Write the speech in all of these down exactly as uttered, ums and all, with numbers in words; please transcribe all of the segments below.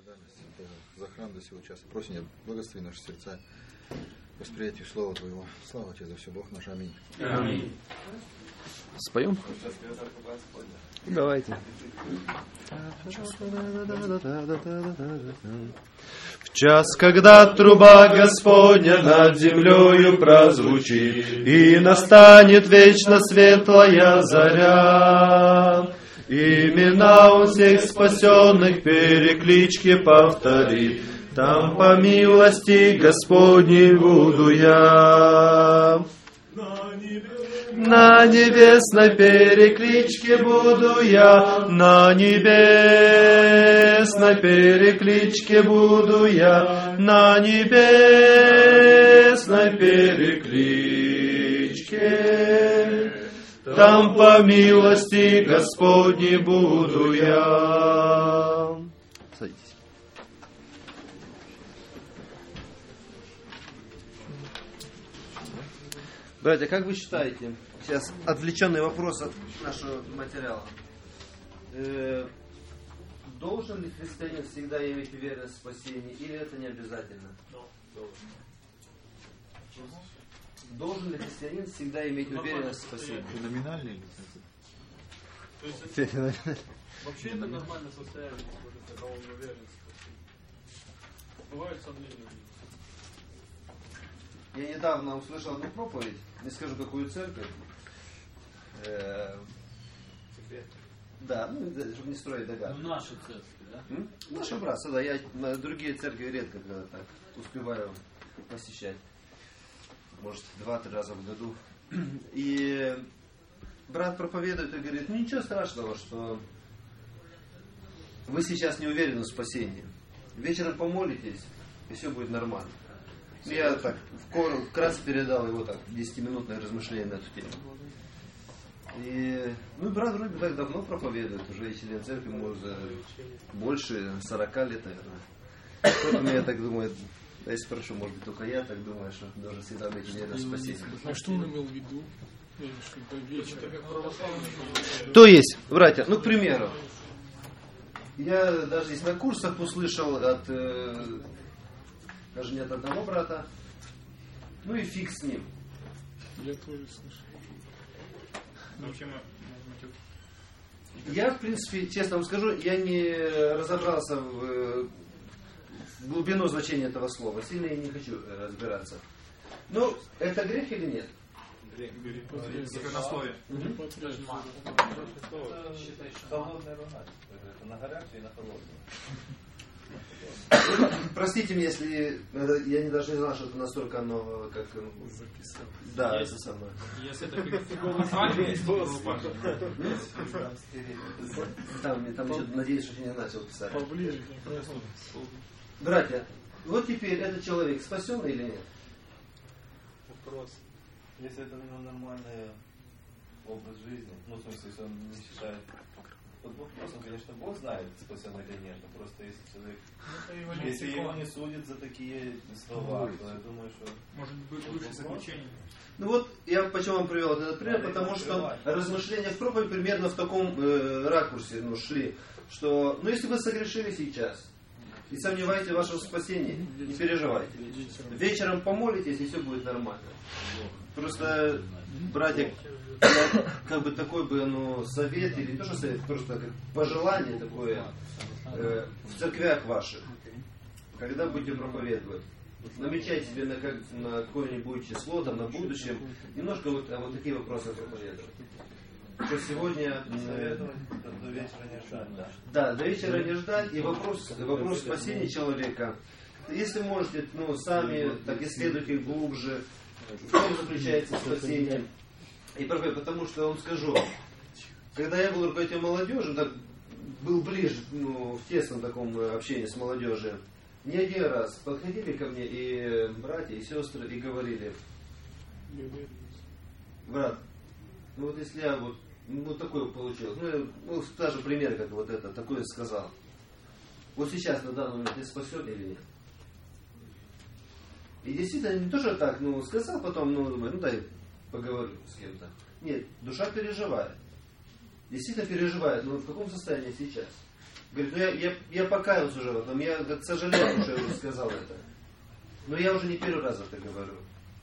За храм до сего часа. Просим, благослови наши сердца, восприятию Слова Твоего. Слава Тебе за все, Бог наш. Аминь. Аминь. Споем? Давайте. В час, когда труба Господня над землею прозвучит, и настанет вечно светлая заря, имена у всех спасенных переклички повторит, там по милости Господней буду я. На небесной перекличке буду я, на небесной перекличке буду я, на небесной перекличке. Там по милости Господней буду я. Садитесь. Братья, как вы считаете, сейчас отвлеченный вопрос от нашего материала, э, должен ли христианин всегда иметь уверенность в спасении, или это не обязательно? Должен ли христианин всегда иметь уверенность в спасении? Феноменальный ли? Вообще это нормальное состояние, когда он уверен в спасении. Бывают сомнения. Я недавно услышал одну проповедь, не скажу какую церковь. Э, да, ну, чтобы не строить догадки. Ну, наши церкви, да? М? Наши братцы, да. Я на другие церкви редко когда так успеваю посещать. Может, два-три раза в году. И брат проповедует и говорит, ну ничего страшного, что вы сейчас не уверены в спасении. Вечером помолитесь, и все будет нормально. Я так вкратце передал его так десятиминутное размышление на эту тему. И, ну, брат вроде так давно проповедует, уже член церкви, может, больше сорока лет, наверное. Поэтому я так думаю, я спрошу, может быть, только я так думаю, что должен всегда быть уверен в спасении. А что он имел в виду? Что вечер. То есть, братья, ну, к примеру, я даже здесь на курсах услышал от, э, даже не от одного брата, ну и фиг с ним. Я тоже слышал. Я, в принципе, честно вам скажу, я не разобрался в глубину значения этого слова. Сильно я не хочу разбираться. Ну, это грех или нет? Грех. Законословие. Холодная руна. На горячую и на холодную. Простите меня, если я не даже не знал, что это настолько оно как записано. Да, это самое. Если это фиговый память, там, там еще, надеюсь, что я не начал писать. Поближе. Братья, вот теперь этот человек спасен или нет? Вопрос. Если это нормальный образ жизни, ну, в смысле, если он не считает... Под вопросом, конечно, Бог знает, спасен или нет, но просто если человек... Ну, если его не судят за такие слова, то я думаю, что... Может быть, лучше заключение. Ну вот, я почему вам привел этот пример, потому что размышления в проповеди примерно в таком э, ракурсе ну, шли, что, ну, если вы согрешили сейчас и сомневаетесь в вашем спасении, не переживайте. Вечером помолитесь, и все будет нормально. Просто, братья, как бы такой бы, ну, совет, или не то, что совет, просто как пожелание такое э, в церквях ваших, когда будете проповедовать. Намечайте себе на, как, на какое-нибудь число, там, на будущем, немножко вот, вот такие вопросы проповедовать. Что сегодня... Э, до вечера не ждать, да? Да, до вечера не ждать. И вопрос, вопрос спасения человека. Если можете, ну, сами так исследуйте глубже, в чем заключается спасение. И потому что я вам скажу, когда я был руководителем молодежи, так, был ближе, ну, в тесном таком общении с молодежью, не один раз подходили ко мне и братья, и сестры, и говорили: брат, ну вот если я вот, ну такое получилось, ну, ну даже пример, как вот это, такое сказал. Вот сейчас на данный момент ты спасен или нет? И действительно, не тоже так, ну сказал потом, ну думаю, ну дай поговорю с кем-то. Нет, душа переживает. Действительно переживает, но в каком состоянии сейчас? Говорит, ну я, я, я покаялся уже в этом, я как, сожалею, что я уже сказал это. Но я уже не первый раз это говорю.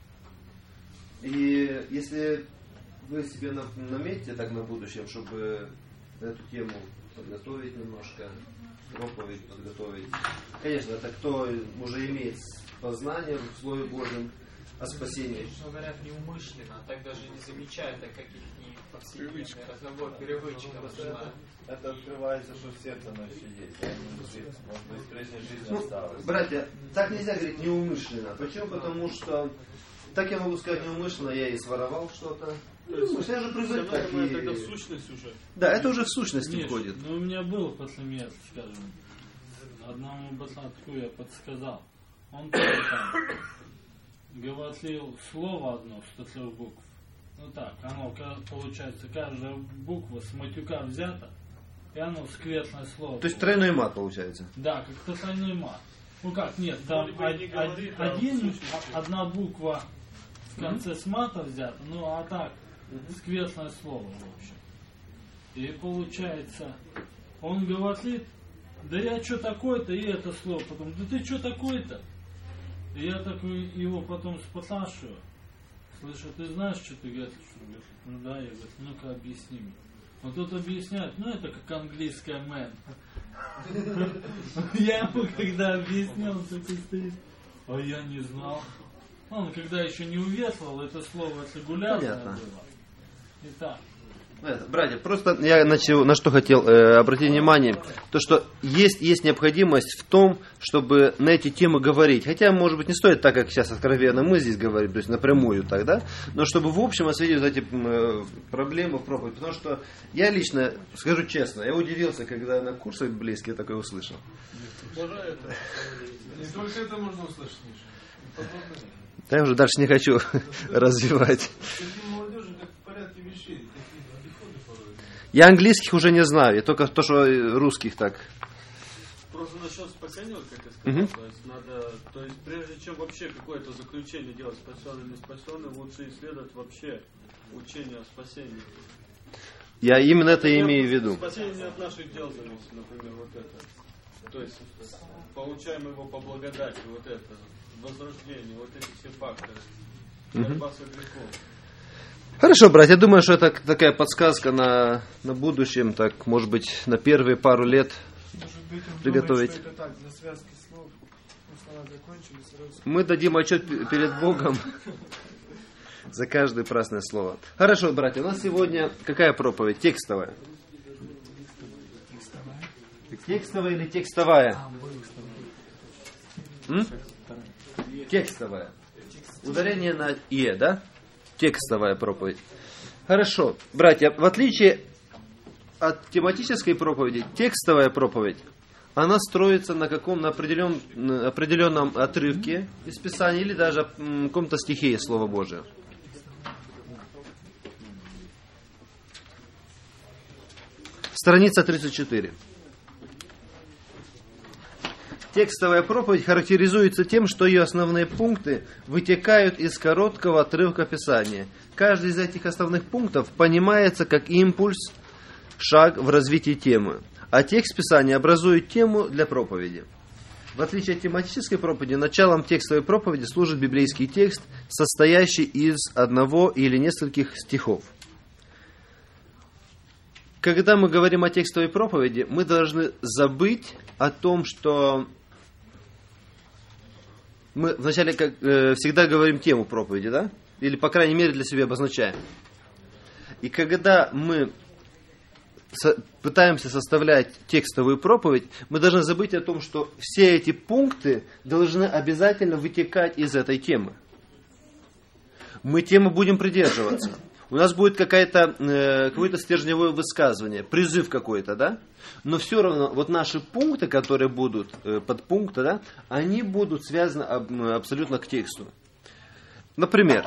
И если вы себе наметите так на будущее, чтобы эту тему подготовить немножко, проповедь подготовить. Конечно, это кто уже имеет познание в Слове Божьем о спасении. Но говорят неумышленно, а так даже не замечают, так как их не повседневный разговор переводчиков начинает. Это открывается, что в сердце оно еще есть. Может быть, в прежней жизни Ну, осталось. братья, так нельзя говорить неумышленно. Почему? Потому что, так я могу сказать неумышленно, я и своровал что-то. То есть, Ну, я же привык все так нормально, и- тогда в сущность уже. Да, это уже в сущности Миш, входит. ну у меня было после мест, скажем, одному братку я подсказал. Он тоже там говорил слово одно, сто трех букв. Ну так, оно ка- получается, каждая буква с матюка взята, и оно скверное слово. То есть тройной мат получается. Да, как тройной мат. Ну как, нет, там Вроде бы и не од- говорит, од- а в один, сущности. а- одна буква в конце с мата взята, ну а так, скверное слово, в общем. И получается, он говорит, да я что такой-то, и это слово потом, да ты что такой-то? И я такой его потом спрашиваю, слышу, ты знаешь, что ты говоришь? Он говорит, ну да, я говорю, ну-ка объясни мне. Он тут объясняет, ну это как английская мэн. Я ему когда объяснял, такой стоит, а я не знал. Он когда еще не уветствовал, это слово регулярное Понятно. было. Итак, Это, братья, просто я на, чего- на что хотел э, обратить внимание, то что есть, есть необходимость в том, чтобы на эти темы говорить. Хотя, может быть, не стоит так, как сейчас откровенно мы здесь говорим, то есть напрямую так, да? Но чтобы в общем осветить вот эти э, проблемы в проповеди. Потому что я лично, скажу честно, я удивился, когда на курсах близких такое услышал. Бывает. Не только это можно услышать, Миша. Подобное. Да я уже дальше не хочу развивать. Среди молодежи как в порядке вещей, такие подходы порой. Я английских уже не знаю, я только то, что русских так. Просто насчет спасения, вот как я сказал, Мгм. то есть надо, то есть прежде чем вообще какое-то заключение делать, спасенный или не спасенный, лучше исследовать вообще учение о спасении. Я именно это и имею в виду. Спасение не от наших дел зависит, например, вот это. То есть получаем его по благодати, вот это, возрождение, вот эти все факторы. Борьба со грехом. Хорошо, братья, я думаю, что это такая подсказка на, на будущем, так, может быть, на первые пару лет. Может быть, он Приготовить. думает, что это так, для связки слов. Ну, слова закончились, сразу. Мы дадим отчет п- перед Богом за каждое праздное слово. Хорошо, братья, у нас сегодня какая проповедь? Текстовая. Текстовая или текстовая? М? Текстовая. Ударение на «е», да? Текстовая проповедь. Хорошо. Братья, в отличие от тематической проповеди, текстовая проповедь, она строится на каком на определен, на определенном отрывке из Писания или даже м, каком-то стихе из Слова Божия. Страница тридцать четыре. Текстовая проповедь характеризуется тем, что ее основные пункты вытекают из короткого отрывка Писания. Каждый из этих основных пунктов понимается как импульс, шаг в развитии темы. А текст Писания образует тему для проповеди. В отличие от тематической проповеди, началом текстовой проповеди служит библейский текст, состоящий из одного или нескольких стихов. Когда мы говорим о текстовой проповеди, мы должны забыть о том, что мы вначале как, э, всегда говорим тему проповеди, да? Или, по крайней мере, для себя обозначаем. И когда мы со- пытаемся составлять текстовую проповедь, мы должны забыть о том, что все эти пункты должны обязательно вытекать из этой темы. Мы темы будем придерживаться. У нас будет какая-то, э, какое-то стержневое высказывание, призыв какой-то, да? Но все равно вот наши пункты, которые будут, э, подпункты, да, они будут связаны об- абсолютно к тексту. Например,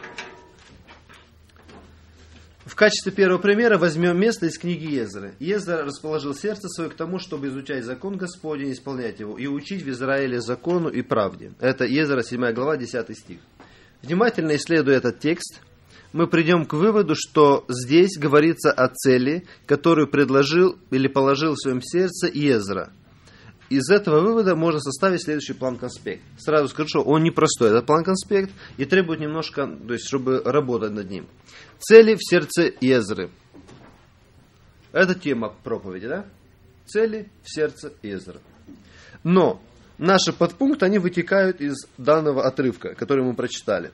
в качестве первого примера возьмем место из книги Езры. Езра расположил сердце свое к тому, чтобы изучать закон Господень, исполнять его, и учить в Израиле закону и правде. Это Езра, седьмая глава, десятый стих. Внимательно исследуя этот текст, мы придем к выводу, что здесь говорится о цели, которую предложил или положил в своем сердце Езра. Из этого вывода можно составить следующий план-конспект. Сразу скажу, что он непростой, этот план-конспект, и требует немножко, то есть, чтобы работать над ним. Цели в сердце Езры. Это тема проповеди, да? Цели в сердце Езры. Но наши подпункты, они вытекают из данного отрывка, который мы прочитали.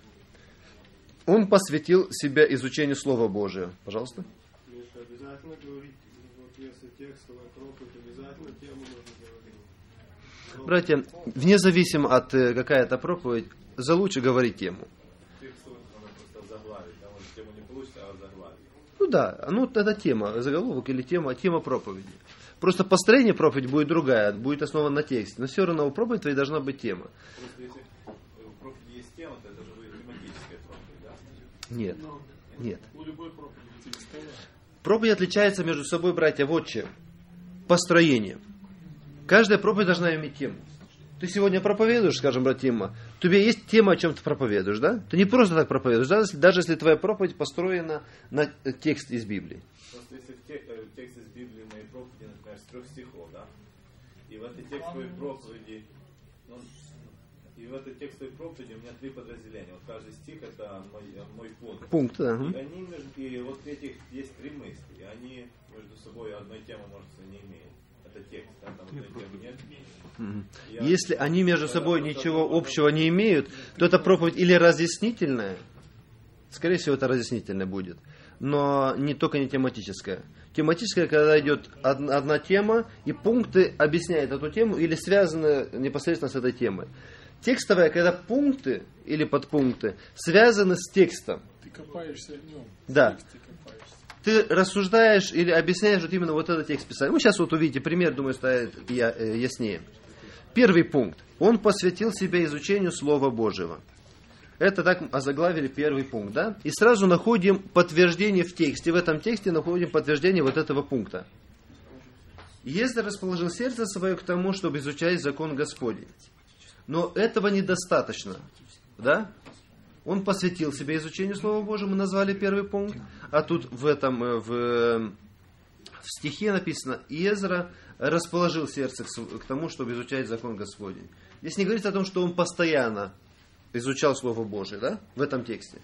Он посвятил себя изучению Слова Божия. Пожалуйста. Миша, обязательно говорить, вот если текстовая проповедь, обязательно тему нужно говорить. Братья, вне зависимости от э, какая это проповедь, за лучше говорить тему. Текстовую надо просто заглавить, да, вот тему не получится, а заглавить. Ну да, ну это тема, заголовок или тема, тема проповеди. Просто построение проповеди будет другая, будет основана на тексте. Но все равно у проповеди твоей должна быть тема. Просто если в проповеди есть тема, то это же будет тематическая проповедь, да? Нет, нет. У любой проповеди текстовая. Проповедь отличается между собой, братья, вот чем. Построение. Каждая проповедь должна иметь тему. Ты сегодня проповедуешь, скажем, брат Тима, у тебя есть тема, о чем ты проповедуешь, да? Ты не просто так проповедуешь, даже если, даже если твоя проповедь построена на текст из Библии. Просто если в, тек, в тексте из Библии моей проповеди, например, с трех стихов, да? И в этой текстовой проповеди, ну, и в этой текстовой проповеди у меня три подразделения. Вот каждый стих это мой, мой пункт. Пункт, да. И они между, и вот в этих есть три мысли, и они между собой одной темы, может, не имеют. Это текст, да, там одной темы нет. Я, Если они между собой ничего общего не имеют, то эта проповедь или разъяснительная, скорее всего, это разъяснительная будет, но не только не тематическая. Тематическая, когда идет одна, одна тема, и пункты объясняют эту тему или связаны непосредственно с этой темой. Текстовая, когда пункты или подпункты связаны с текстом. Ты копаешься в нем. Да. Ты рассуждаешь или объясняешь вот именно вот этот текст Писания. Ну, сейчас вот увидите пример, думаю, станет яснее. Первый пункт. Он посвятил себя изучению Слова Божьего. Это так озаглавили первый пункт, да? И сразу находим подтверждение в тексте. В этом тексте находим подтверждение вот этого пункта. Если расположил сердце свое к тому, чтобы изучать закон Господень. Но этого недостаточно, да? Он посвятил себя изучению Слова Божьего, мы назвали первый пункт. А тут в этом, в, в стихе написано, Езра расположил сердце к тому, чтобы изучать закон Господень. Здесь не говорится о том, что он постоянно изучал Слово Божие, да? В этом тексте.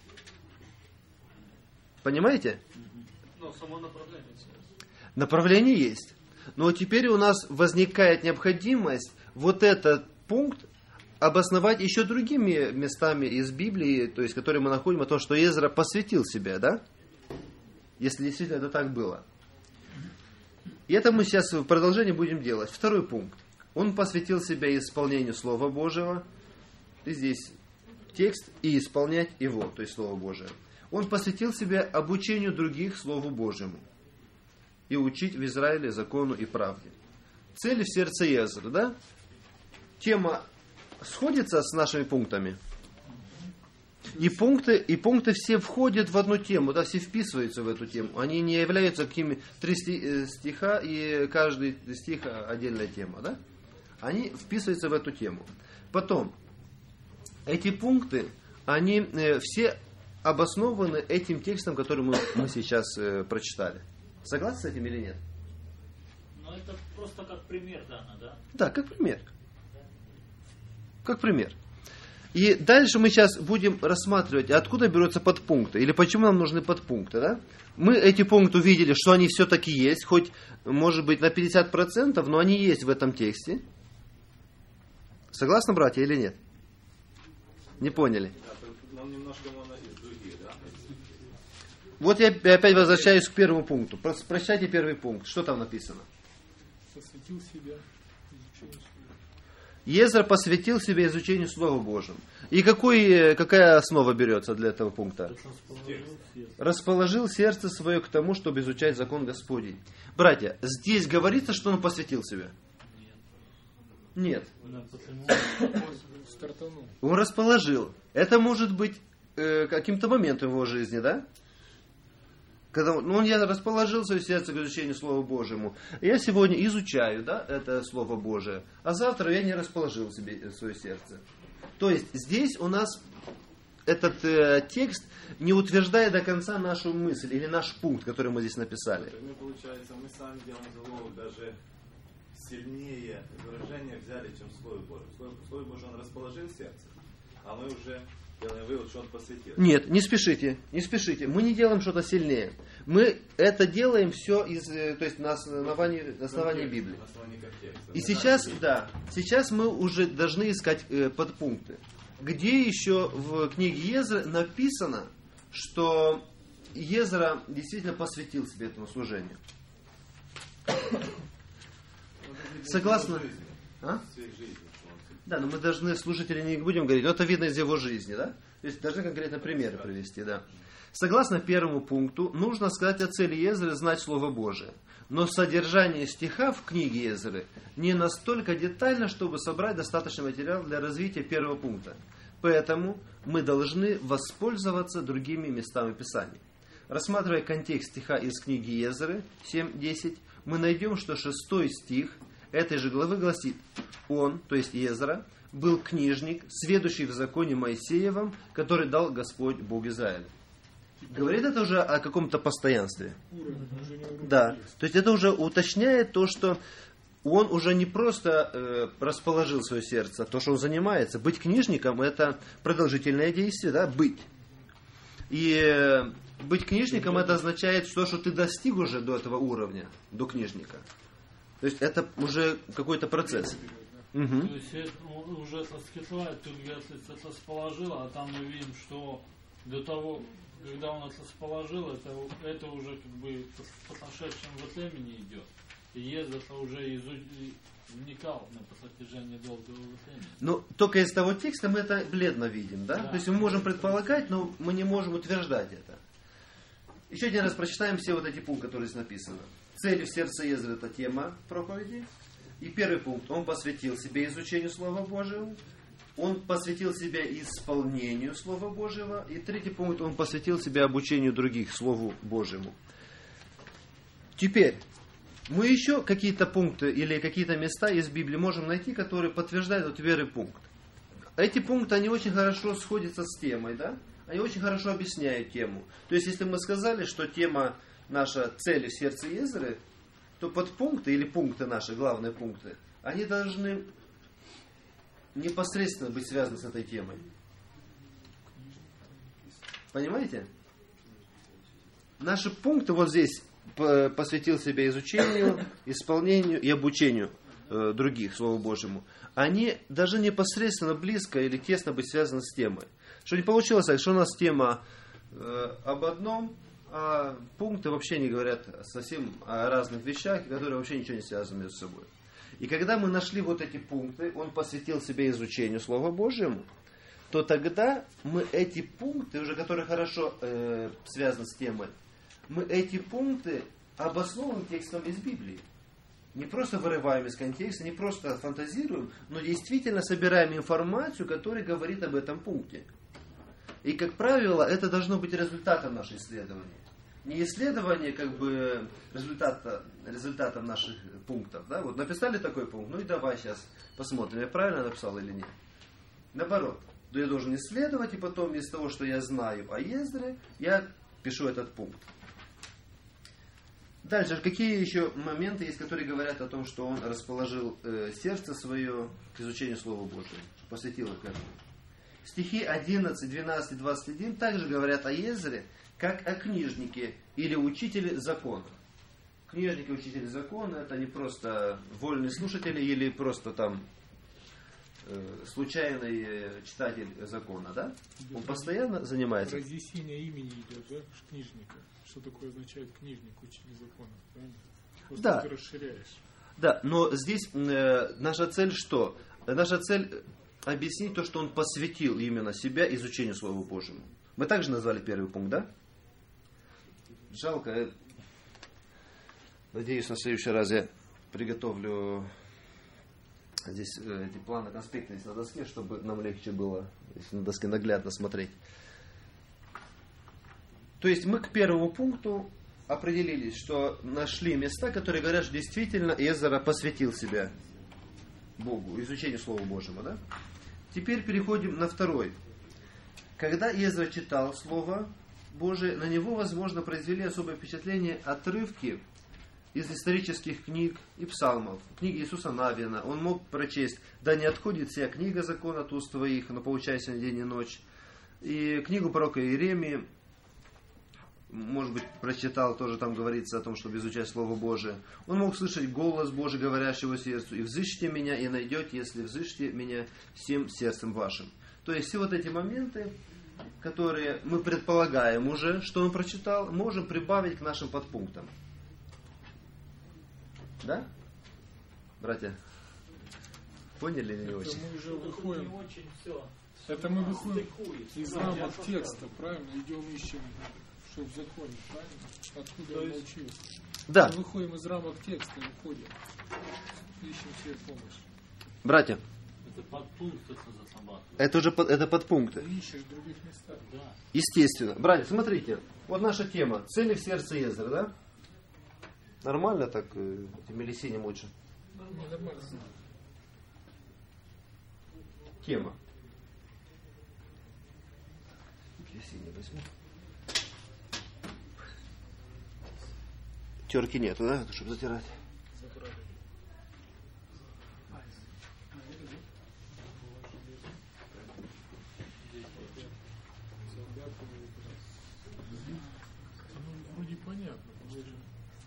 Понимаете? Но само направление. Направление есть. Но теперь у нас возникает необходимость вот этот пункт обосновать еще другими местами из Библии, то есть, которые мы находим, о том, что Езра посвятил себя, да? Если действительно это так было. И это мы сейчас в продолжении будем делать. Второй пункт. Он посвятил себя исполнению Слова Божьего. И здесь текст и исполнять его, то есть Слово Божие. Он посвятил себя обучению других Слову Божьему. И учить в Израиле закону и правде. Цели в сердце Езры, да? Тема сходится с нашими пунктами. И пункты, и пункты все входят в одну тему, да, все вписываются в эту тему. Они не являются какими три стиха, и каждый стих отдельная тема, да? Они вписываются в эту тему. Потом, эти пункты, они э, все обоснованы этим текстом, который мы, мы сейчас э, прочитали. Согласны с этим или нет? Ну, это просто как пример дано, да? Да, как пример. Как пример. И дальше мы сейчас будем рассматривать, откуда берутся подпункты, или почему нам нужны подпункты, да? Мы эти пункты увидели, что они все-таки есть, хоть, может быть, на пятьдесят процентов, но они есть в этом тексте. Согласны, братья, или нет? Не поняли? Нам немножко можно из других, да? Вот я опять возвращаюсь к первому пункту. Прочитайте первый пункт. Что там написано? Посвятил себя изучению Слова. Езра посвятил себя изучению Слова Божьего. И какой, какая основа берется для этого пункта? Расположил сердце свое к тому, чтобы изучать закон Господень. Братья, здесь говорится, что он посвятил себя? Нет. Он расположил. Это может быть э, каким-то моментом в его жизни, да? Когда ну, он я расположил свое сердце к изучению Слова Божьему. Я сегодня изучаю, да, это Слово Божие, а завтра я не расположил себе свое сердце. То есть здесь у нас этот э, текст не утверждает до конца нашу мысль или наш пункт, который мы здесь написали. Ну, получается, мы сами делаем заголовок даже сильнее выражение взяли, чем Слово Божие. Слово, Слово Божие он расположил сердце, а мы уже делаем вывод, что он посвятил. Нет, не спешите, не спешите. Мы не делаем что-то сильнее. Мы это делаем все из, то есть на основании, на основании Библии. На основании контекста. И сейчас, да, сейчас мы уже должны искать э, подпункты. Где еще в книге Езры написано, что Езра действительно посвятил себе этому служению? Согласно... А? Да, но мы должны, слушатели, не будем говорить, но это видно из его жизни, да? То есть должны конкретно примеры привести, да. Согласно первому пункту, нужно сказать о цели Езры знать Слово Божие. Но содержание стиха в книге Езры не настолько детально, чтобы собрать достаточный материал для развития первого пункта. Поэтому мы должны воспользоваться другими местами Писания. Рассматривая контекст стиха из книги Езры семь десять, мы найдем, что шестой стих этой же главы гласит: «Он, то есть Езра, был книжник, сведущий в законе Моисеевом, который дал Господь Бог Израиля». Говорит это уже о каком-то постоянстве. Да, то есть это уже уточняет то, что он уже не просто э, расположил свое сердце, то, что он занимается. Быть книжником — это продолжительное действие, да, быть. И э, быть книжником — это означает то, что ты достиг уже до этого уровня, до книжника. То есть это уже какой-то процесс. Угу. То есть это уже раскрывает, тут если это расположил, а там мы видим, что до того, когда он это расположил, это, это уже как бы по прошедшем времени идет. И Езра уже изу... вникал на протяжении долгого времени. Ну, только из того текста мы это бледно видим, да? Да. То есть мы можем предполагать, но мы не можем утверждать это. Еще один раз прочитаем все вот эти пункты, которые здесь написаны. Цель в сердце Езры — это тема проповеди. И первый пункт: он посвятил себя изучению Слова Божьего. Он посвятил себя исполнению Слова Божьего. И третий пункт: он посвятил себя обучению других Слову Божьему. Теперь, мы еще какие-то пункты или какие-то места из Библии можем найти, которые подтверждают этот первый пункт. Эти пункты, они очень хорошо сходятся с темой, да? Они очень хорошо объясняют тему. То есть, если мы сказали, что тема наша цель в сердце Езры, то подпункты или пункты наши, главные пункты, они должны непосредственно быть связаны с этой темой. Понимаете? Наши пункты вот здесь: посвятил себя изучению, исполнению и обучению э, других Слову Божьему. Они даже непосредственно близко или тесно быть связаны с темой. Что не получилось так, что у нас тема э, об одном, а пункты вообще не говорят совсем о разных вещах, которые вообще ничего не связаны между собой. И когда мы нашли вот эти пункты, он посвятил себя изучению Слова Божьему, то тогда мы эти пункты, уже которые хорошо э, связаны с темой, мы эти пункты обосновываем текстом из Библии. Не просто вырываем из контекста, не просто фантазируем, но действительно собираем информацию, которая говорит об этом пункте. И, как правило, это должно быть результатом нашего исследования. Не исследование, как бы, результата, результатом наших пунктов. Да? Вот написали такой пункт, ну и давай сейчас посмотрим, я правильно написал или нет. Наоборот, я должен исследовать, и потом из того, что я знаю о Ездре, я пишу этот пункт. Дальше, какие еще моменты есть, которые говорят о том, что он расположил э, сердце свое к изучению Слова Божьего, посвятил их этому. Стихи одиннадцать, двенадцать, двадцать один также говорят о Езре, как о книжнике или учителе закона. Книжники и учители закона — это не просто вольные слушатели или просто там э, случайный читатель закона, да? Он постоянно занимается. Разъяснение имени идет, да, книжника. Что такое означает книжник, учитель закона, правильно? Просто да. ты расширяешь. Да, но здесь э, наша цель что? Наша цель объяснить то, что он посвятил именно себя изучению Слова Божьему. Мы также назвали первый пункт, да? Жалко. Надеюсь, на следующий раз я приготовлю здесь эти планы, конспекты здесь на доске, чтобы нам легче было, если на доске наглядно смотреть. То есть мы к первому пункту определились, что нашли места, которые говорят, что действительно Езра посвятил себя Богу, изучению Слова Божьего, да? Теперь переходим на второй когда Ездра читал Слово Божие, на него, возможно, произвели особое впечатление отрывки из исторических книг и псалмов, книги Иисуса Навина. Он мог прочесть: «Да не отходит вся книга закона от уст твоих, но поучайся на день и ночь». И книгу пророка Иеремии, может быть, прочитал, тоже там говорится о том, чтобы изучать Слово Божие. Он мог слышать голос Божий, говорящий его сердцу: «И взыщите меня, и найдете, если взыщите меня всем сердцем вашим». То есть все вот эти моменты, которые мы предполагаем уже, что он прочитал, можем прибавить к нашим подпунктам. Да? Братья? Поняли или не Это очень? мы уже выходим. Не очень все. Это мы выходим из рамок текста, правильно? Идем ищем, что в законе, правильно? Откуда он научился? Да. Мы выходим из рамок текста, выходим. Ищем себе помощь. Братья, Это подпункты за собаку. это уже под, это подпункты. Ты ищешь в других местах. Да. Естественно. Братья, смотрите. Вот наша тема. Цели в сердце Ездра, да? Нормально так? э, Этим или синим лучше? Не, нормально. Тема. Я синий возьму. Терки нету, да? Чтобы затирать. Забрали. Ну, вроде понятно. Мы же...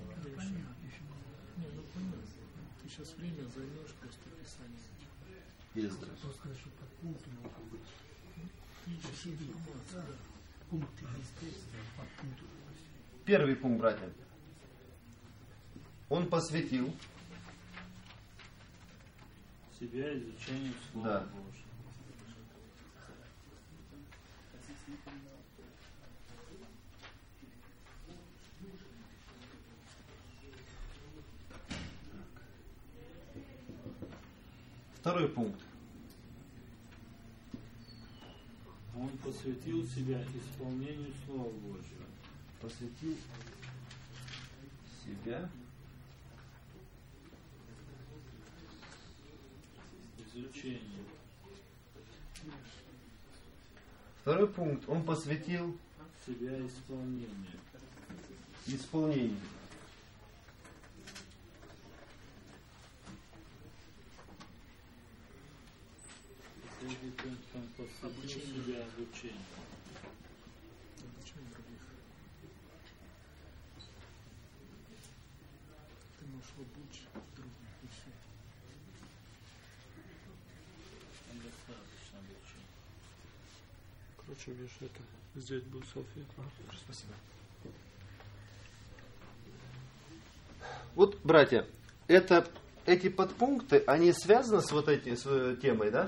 Не, ну понятно. Ты сейчас время займешь просто писание. Ездра. Ты ищешь информацию, да. Первый пункт, братья. Он посвятил. Себя изучению Слова Да. Божьего. Второй пункт. Он посвятил себя исполнению Слова Божьего. Посвятил себя Изучению. Второй пункт. Он посвятил Себя исполнению. исполнению. Третий пункт. Он посвятил себя обучению. Обучение других. Ты можешь обучить других и все. Там достаточно обучения. Короче, видишь, это здесь будет салфетка. Спасибо. Вот, братья, это, эти подпункты, они связаны с вот этой с, э, темой, да?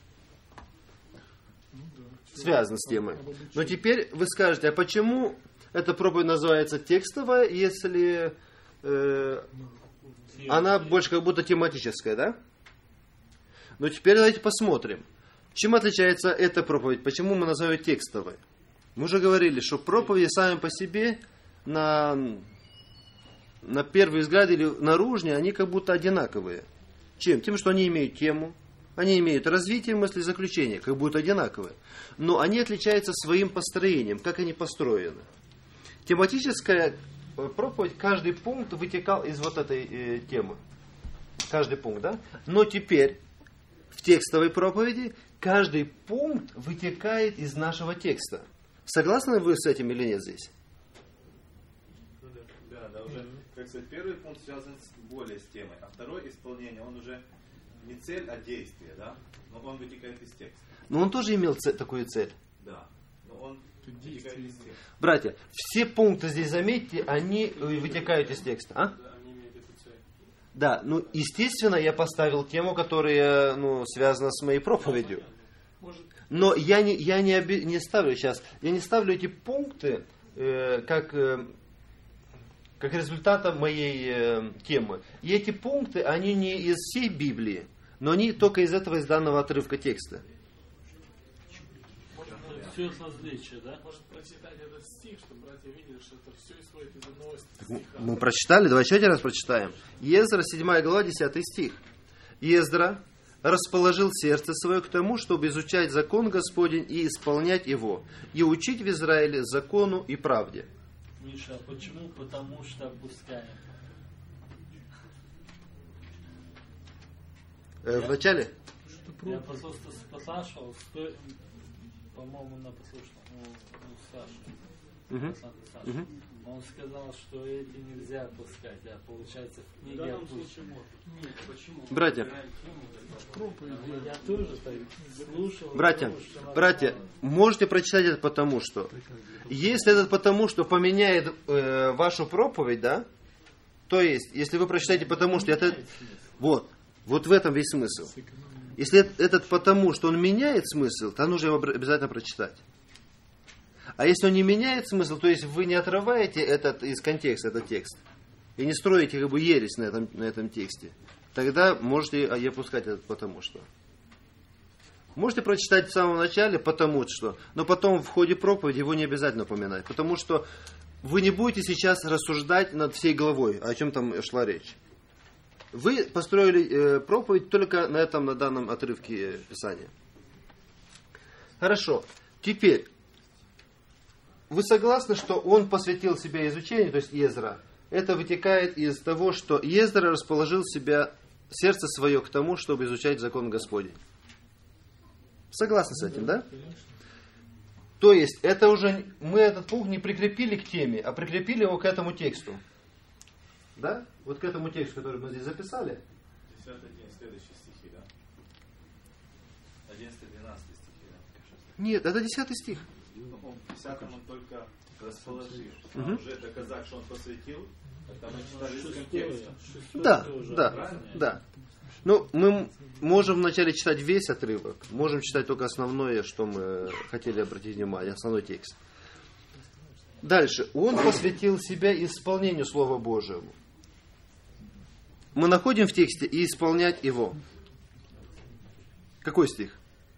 Ну да. Связаны с темой. Об обучении. Но теперь вы скажете, а почему эта проповедь называется текстовая, если э, она больше как будто тематическая, да? Но теперь давайте посмотрим. Чем отличается эта проповедь? Почему мы называем ее текстовой? Мы уже говорили, что проповеди сами по себе на, на первый взгляд или наружнее, они как будто одинаковые. Чем? Тем, что они имеют тему, они имеют развитие мысли, заключение, как будто одинаковые. Но они отличаются своим построением, как они построены. Тематическая проповедь, каждый пункт вытекал из вот этой э, темы. Каждый пункт, да? Но теперь в текстовой проповеди каждый пункт вытекает из нашего текста. Согласны вы с этим или нет здесь? Да, да, уже, как сказать, первый пункт связан с, более с темой, а второй исполнение, он уже не цель, а действие, да? Но он вытекает из текста. Но он тоже имел цель, такую цель. Да, но он Тут вытекает действие. из текста. Братья, все пункты здесь, заметьте, они э, вытекают из текста. А? Да, они имеют эту цель. Да, ну, естественно, я поставил тему, которая, ну, связана с моей проповедью. Может, Но я не, я не, оби- не ставлю сейчас, я не ставлю эти пункты э, как, э, как результата моей э, темы. И эти пункты, они не из всей Библии, но они только из этого, из данного отрывка текста. Все различия, да? Может прочитать этот стих, чтобы братья видели, что это все исходит из одного Так мы- стиха. мы прочитали, давай еще один раз прочитаем. Ездра, седьмая глава, десятый стих. Ездра расположил сердце свое к тому, чтобы изучать закон Господень и исполнять его, и учить в Израиле закону и правде. Миша, а почему? Потому что опускаем. Э, в начале? Я просто послушал, что, по-моему, на послушном у Саши. Угу. Саши. Угу. Он сказал, что эти нельзя опускать, а получается в книге опущено. Братья, я тоже так слушал. Братья, братья, можете прочитать это потому что. Если это потому что поменяет э, вашу проповедь, да, то есть, если вы прочитаете потому что это, вот, вот в этом весь смысл. Если этот потому что он меняет смысл, то нужно его обязательно прочитать. А если он не меняет смысл, то есть вы не отрываете этот из контекста, этот текст, и не строите как бы ересь на этом, на этом тексте, тогда можете и опускать этот потому что. Можете прочитать в самом начале потому что, но потом в ходе проповеди его не обязательно упоминать, потому что вы не будете сейчас рассуждать над всей главой, о чем там шла речь. Вы построили э, проповедь только на этом, на данном отрывке Писания. Хорошо. Теперь, вы согласны, что он посвятил себя изучению, то есть Ездра? Это вытекает из того, что Ездра расположил себя, сердце свое к тому, чтобы изучать закон Господень. Согласны с этим, да? То есть, это уже мы этот пункт не прикрепили к теме, а прикрепили его к этому тексту. Да? Вот к этому тексту, который мы здесь записали. десятый день, следующие стихи, да? одиннадцатый-двенадцатый стихи, да? Нет, это десятый стих. Он в десятом он только расположил. Угу. А уже доказать, что он посвятил, это мы читали из контекста. Да, да, да. Ну, мы можем вначале читать весь отрывок, можем читать только основное, что мы хотели обратить внимание, основной текст. Дальше. Он посвятил себя исполнению Слова Божьего. Мы находим в тексте и исполнять его. Какой стих?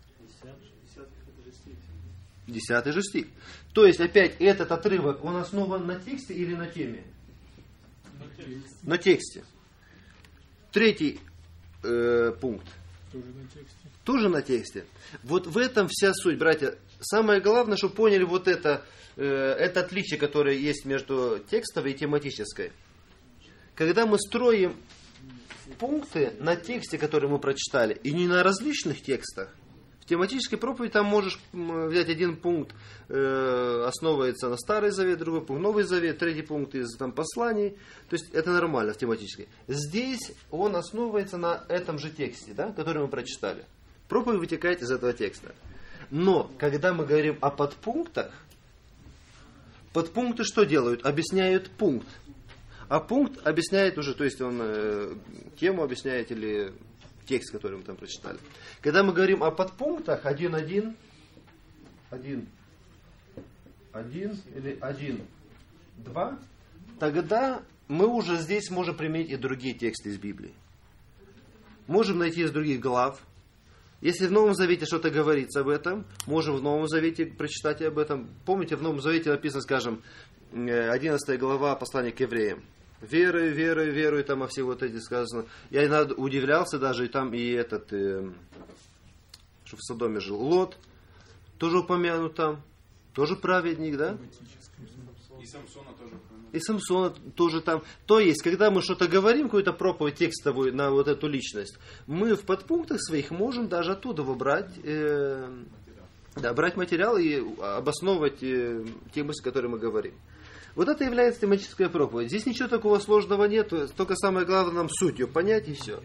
Десятый же стих. То есть, опять, этот отрывок, он основан на тексте или на теме? На тексте. На тексте. Третий э, пункт. Тоже на тексте. Тоже на тексте. Вот в этом вся суть, братья. Самое главное, чтобы поняли вот это, э, это отличие, которое есть между текстовой и тематической. Когда мы строим пункты на тексте, который мы прочитали, и не на различных текстах, в тематической проповеди там можешь взять один пункт, э, основывается на Старый Завет, другой пункт Новый Завет, третий пункт из там, посланий. То есть это нормально в тематической. Здесь он основывается на этом же тексте, да, который мы прочитали. Проповедь вытекает из этого текста. Но когда мы говорим о подпунктах, подпункты что делают? Объясняют пункт. А пункт объясняет уже, то есть он э, тему объясняет или текст, который мы там прочитали. Когда мы говорим о подпунктах один один, один, один или один, два, тогда мы уже здесь можем применить и другие тексты из Библии. Можем найти из других глав. Если в Новом Завете что-то говорится об этом, можем в Новом Завете прочитать об этом. Помните, в Новом Завете написано, скажем, одиннадцатая глава послания к евреям. Верую, верую, верую, там о всех вот эти сказано. Я иногда удивлялся даже, и там и этот, э, что в Содоме жил Лот, тоже упомянут там, тоже праведник, да? И Самсона тоже. И Самсона тоже там. То есть, когда мы что-то говорим, какую-то проповедь текстовую на вот эту личность, мы в подпунктах своих можем даже оттуда выбрать, э, да, брать материал и обосновывать э, те мысли, которые мы говорим. Вот это является тематическая проповедь. Здесь ничего такого сложного нет, только самое главное нам суть ее понять и все.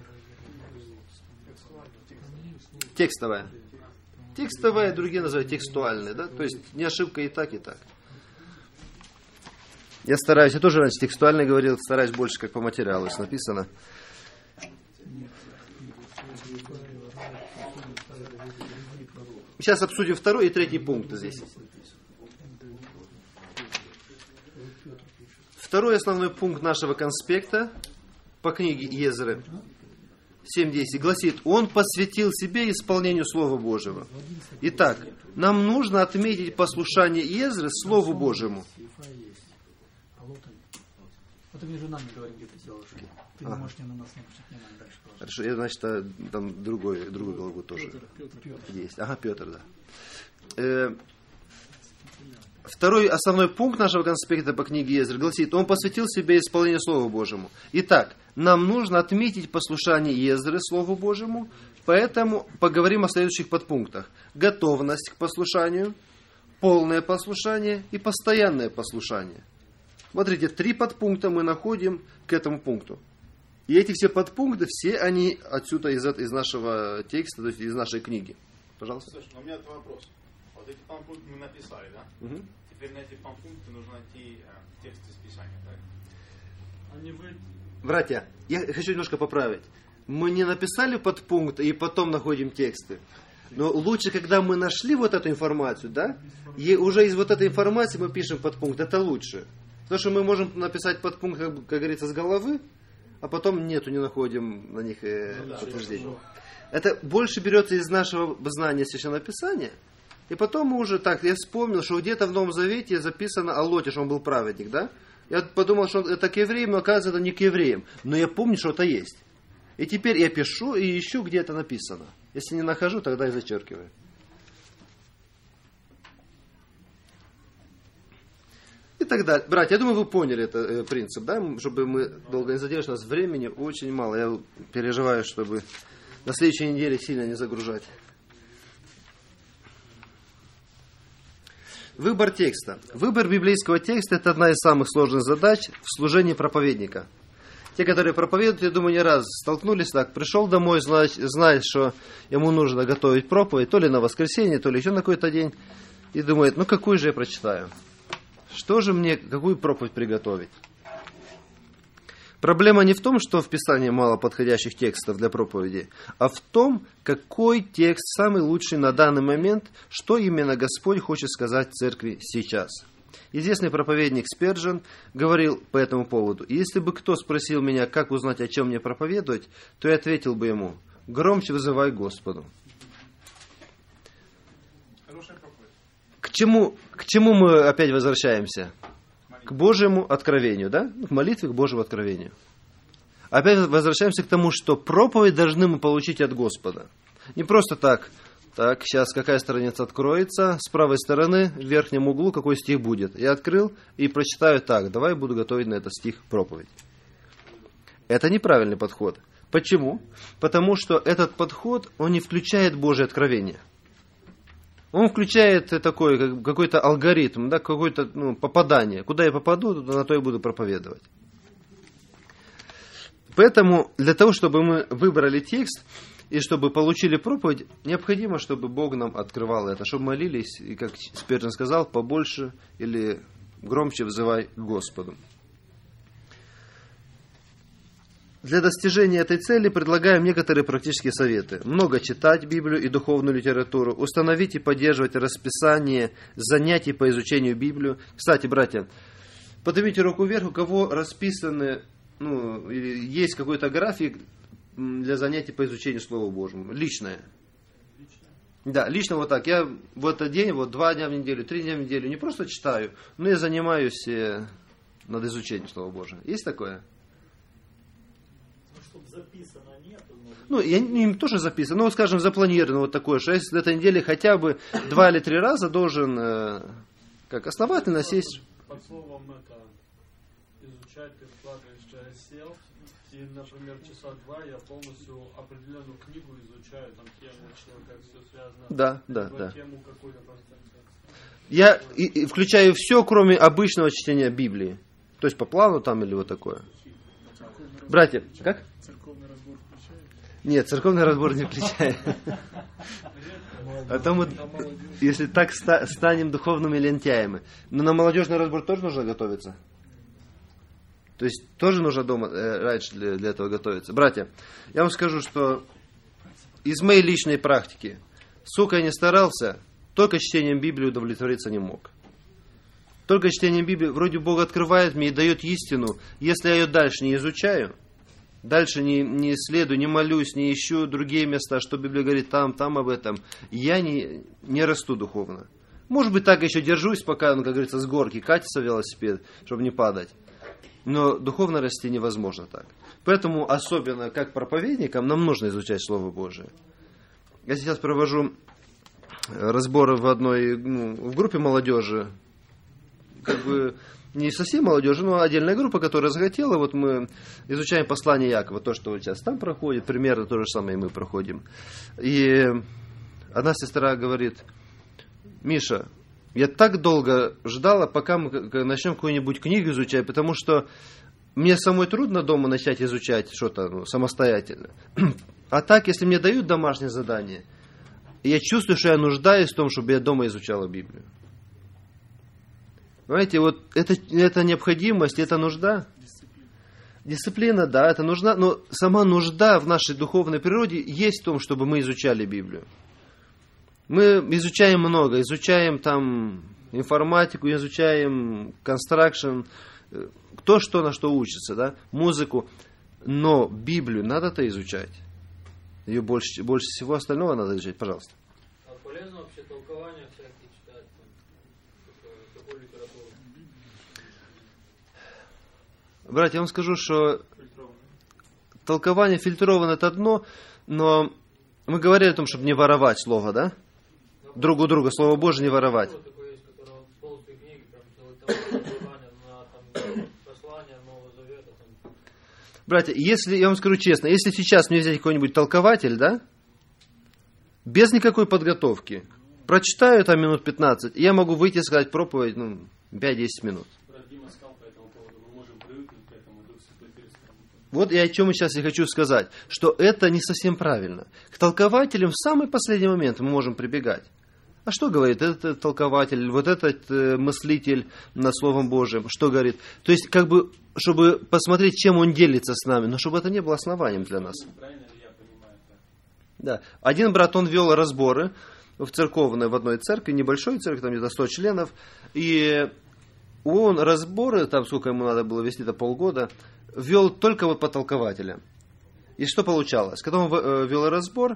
Текстовая. Текстовая, другие называют текстуальная, да? То есть не ошибка и так, и так. Я стараюсь, я тоже раньше текстуально говорил, стараюсь больше как по материалу, если написано. Сейчас обсудим второй и третий пункт здесь. Второй основной пункт нашего конспекта по книге Езры семь десять гласит: он посвятил себе исполнению Слова Божьего. Итак, нам нужно отметить послушание Езры Слову Божьему. Это между нами говорим, где ты делаешь. Ты не Ага. можешь не на нас напустить, не надо дальше продолжать. Хорошо, я, значит, а, там другой, другую главу тоже Петр, Петр, Петр. есть. Ага, Петр, да. Э, Второй основной пункт нашего конспекта по книге Ездра гласит: он посвятил себе исполнению Слова Божьему. Итак, нам нужно отметить послушание Ездры Слову Божьему, поэтому поговорим о следующих подпунктах. Готовность к послушанию, полное послушание и постоянное послушание. Смотрите, три подпункта мы находим к этому пункту. И эти все подпункты, все они отсюда из, из нашего текста, то есть из нашей книги. Пожалуйста. Слушай, ну у меня это вопрос. Вот эти подпункты мы написали, да? Угу. Теперь на эти подпункты нужно найти э, текст из Писания, так? Они вы... Братья, я хочу немножко поправить. Мы не написали подпункт и потом находим тексты. Но лучше, когда мы нашли вот эту информацию, да, и уже из вот этой информации мы пишем подпункт, это лучше. Потому что мы можем написать подпункт, как, как говорится, с головы, а потом нету, не находим на них э, Ну да, подтверждения. Это больше берется из нашего знания Священного Писания. И потом мы уже так, я вспомнил, что где-то в Новом Завете записано о Лоте, что он был праведник, да? Я подумал, что это к евреям, но оказывается, это не к евреям. Но я помню, что это есть. И теперь я пишу и ищу, где это написано. Если не нахожу, тогда и зачеркиваю. И так далее. Братья, я думаю, вы поняли этот э, принцип, да? Чтобы мы долго не задерживали, у нас времени очень мало. Я переживаю, чтобы на следующей неделе сильно не загружать. Выбор текста. Выбор библейского текста – это одна из самых сложных задач в служении проповедника. Те, которые проповедуют, я думаю, не раз столкнулись так. Пришел домой, знает, знает, что ему нужно готовить проповедь, то ли на воскресенье, то ли еще на какой-то день. И думает, ну какую же я прочитаю? Что же мне, какую проповедь приготовить? Проблема не в том, что в Писании мало подходящих текстов для проповеди, а в том, какой текст самый лучший на данный момент, что именно Господь хочет сказать церкви сейчас. Известный проповедник Спержен говорил по этому поводу: «Если бы кто спросил меня, как узнать, о чем мне проповедовать, то я ответил бы ему: громче вызывай Господу». К чему, к чему мы опять возвращаемся? К Божьему откровению, да? К молитве, к Божьему откровению. Опять возвращаемся к тому, что проповедь должны мы получить от Господа. Не просто так, так, сейчас какая страница откроется, с правой стороны, в верхнем углу, какой стих будет. Я открыл и прочитаю так, давай буду готовить на этот стих проповедь. Это неправильный подход. Почему? Потому что этот подход, он не включает Божье откровение. Он включает такой, как, какой-то алгоритм, да, какое-то ну, попадание. Куда я попаду, туда на то и буду проповедовать. Поэтому для того, чтобы мы выбрали текст и чтобы получили проповедь, необходимо, чтобы Бог нам открывал это, чтобы молились, и, как Спержен сказал, побольше или громче взывай к Господу. Для достижения этой цели предлагаем некоторые практические советы. Много читать Библию и духовную литературу, установить и поддерживать расписание занятий по изучению Библии. Кстати, братья, поднимите руку вверх, у кого расписаны, ну, есть какой-то график для занятий по изучению Слова Божьему. Личное. Да, лично вот так. Я в этот день, вот два дня в неделю, три дня в неделю не просто читаю, но я занимаюсь над изучением Слова Божьего. Есть такое? Чтобы записано нет. Ну, я не тоже записан, но, скажем, запланировано вот такое, что если в этой неделе хотя бы два или три раза должен, э, как основательно сесть. Под словом это изучать, ты вкладываешь, что я сел, и, например, часа два я полностью определенную книгу изучаю, там тему, как все связано. Да, да, по да. Тему какую-то просто. Я и, и включаю все, кроме обычного чтения Библии. То есть по плану там или вот такое. Братья, как? Церковный разбор включает? Нет, церковный разбор не включает. А то мы, если так, станем духовными лентяями. Но на молодежный разбор тоже нужно готовиться. То есть тоже нужно дома э, раньше для, для этого готовиться. Братья, я вам скажу, что из моей личной практики, сколько я не старался, только чтением Библии удовлетвориться не мог. Только чтением Библии, вроде Бог открывает мне и дает истину. Если я ее дальше не изучаю, дальше не, не исследую, не молюсь, не ищу другие места, что Библия говорит там, там об этом, я не, не расту духовно. Может быть, так еще держусь, пока, ну, как говорится, с горки катится велосипед, чтобы не падать. Но духовно расти невозможно так. Поэтому, особенно как проповедникам, нам нужно изучать Слово Божие. Я сейчас провожу разборы в одной, ну, в группе молодежи, как бы не совсем молодежи, но отдельная группа, которая захотела. Вот мы изучаем послание Якова, то, что вот сейчас там проходит, примерно то же самое и мы проходим. И одна сестра говорит: Миша, я так долго ждала, пока мы начнем какую-нибудь книгу изучать, потому что мне самой трудно дома начать изучать что-то, ну, самостоятельно. А так, если мне дают домашнее задание, я чувствую, что я нуждаюсь в том, чтобы я дома изучала Библию. Понимаете, вот это, это необходимость, это нужда. Дисциплина. Дисциплина, да, это нужна, но сама нужда в нашей духовной природе есть в том, чтобы мы изучали Библию. Мы изучаем много, изучаем там информатику, изучаем construction, кто что на что учится, да, музыку, но Библию надо-то изучать. Ее больше, больше всего остального надо изучать, пожалуйста. А полезно вообще толкование всякие читать, там, такую литературу? Братья, я вам скажу, что толкование фильтрованное это одно, но мы говорили о том, чтобы не воровать слово, да? Друг у друга Слово Божие не воровать. Братья, если, я вам скажу честно, если сейчас мне взять какой-нибудь толкователь, да, без никакой подготовки, прочитаю там минут пятнадцать, и я могу выйти и сказать проповедь, ну, пять-десять минут. Вот я о чем сейчас и хочу сказать, что это не совсем правильно. К толкователям в самый последний момент мы можем прибегать. А что говорит этот толкователь, вот этот э, мыслитель над Словом Божьим, что говорит? То есть, как бы, чтобы посмотреть, чем он делится с нами, но чтобы это не было основанием для нас. Да. Один брат, он вел разборы в церковной, в одной церкви, небольшой церкви, там где-то сто членов, и он разборы, там сколько ему надо было вести, это полгода, вел только вот по толкователям. И что получалось? Когда он вел разбор,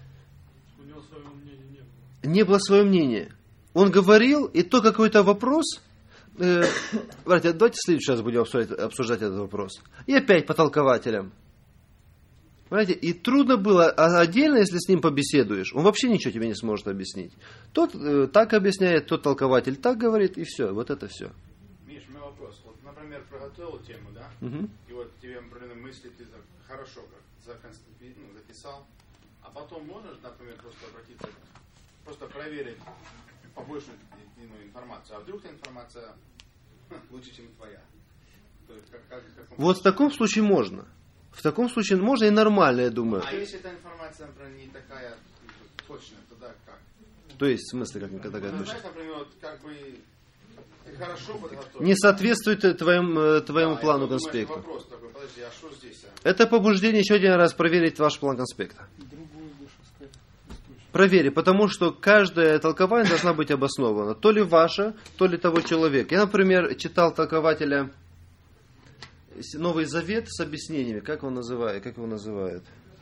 не было своего мнения. Он говорил, и то какой-то вопрос... Э, братья, давайте в следующий раз будем обсуждать, обсуждать этот вопрос. И опять по толкователям. Понимаете, и трудно было, а отдельно, если с ним побеседуешь, он вообще ничего тебе не сможет объяснить. Тот э, так объясняет, тот толкователь так говорит, и все, вот это все. Миш, у меня вопрос. Вот, например, проготовил тему, да? Угу. И вот тебе, например, мысли ты хорошо как ну, записал, а потом можешь, например, просто обратиться, просто проверить побольшую ну, информацию. А вдруг эта информация лучше, чем твоя? То есть, как, как, как вот в таком случае можно. В таком случае можно и нормально, я думаю. А если эта информация, например, не такая точная, тогда как? То есть, в смысле, как не такая ну, точная? Знаешь, например, вот, как бы ты хорошо подготовил. Не соответствует твоему, твоему да, плану думаю, конспекта. Вопрос такой, подожди, а что здесь? А? Это побуждение еще один раз проверить ваш план конспекта. Провери, потому что каждое толкование должно быть обосновано. То ли ваше, то ли того человека. Я, например, читал толкователя Новый Завет с объяснениями. Как его называют? Как его называют?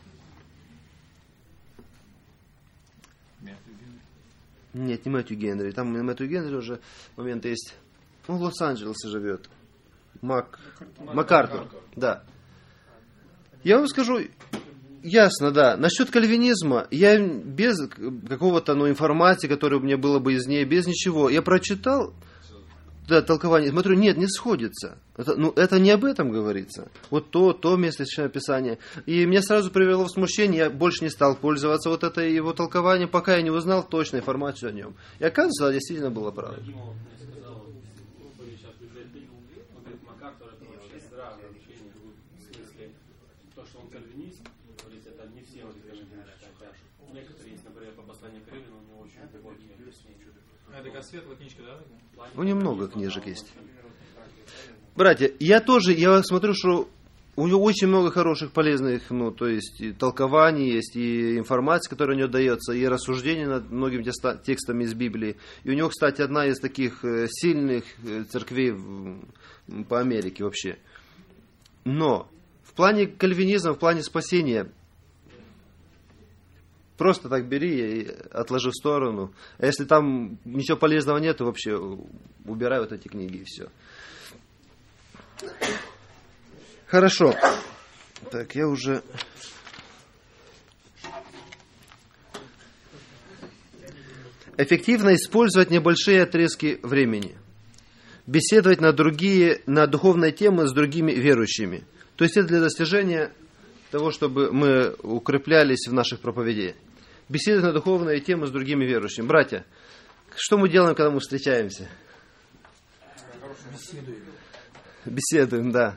Нет, не Мэтью Генри. Там Мэтью Генри уже момент есть. Он в Лос-Анджелесе живет. Мак... Макартур. Да. Я вам скажу... Ясно, да. Насчет кальвинизма, я без какого-то ну, информации, которая у меня была бы из нее, без ничего, я прочитал да, толкование, смотрю, нет, не сходится. Это, ну, это не об этом говорится. Вот то, то место Священного Писания. И меня сразу привело в смущение, я больше не стал пользоваться вот этой его толкованием, пока я не узнал точную информацию о нем. И оказывается, это действительно было правда. Светлая книжка, да? У него много книжек есть. Братья, я тоже, я смотрю, что у него очень много хороших, полезных, ну, то есть, и толкований есть, и информации, которая у него дается, и рассуждений над многими текстами из Библии. И у него, кстати, одна из таких сильных церквей по Америке вообще. Но в плане кальвинизма, в плане спасения, просто так бери и отложи в сторону. А если там ничего полезного нет, то вообще убирай вот эти книги и все. Хорошо. Так, я уже... Эффективно использовать небольшие отрезки времени. Беседовать на другие, на духовные темы с другими верующими. То есть это для достижения того, чтобы мы укреплялись в наших проповедях. Беседовать на духовные темы с другими верующими. Братья, что мы делаем, когда мы встречаемся? Беседуем. Беседуем, да.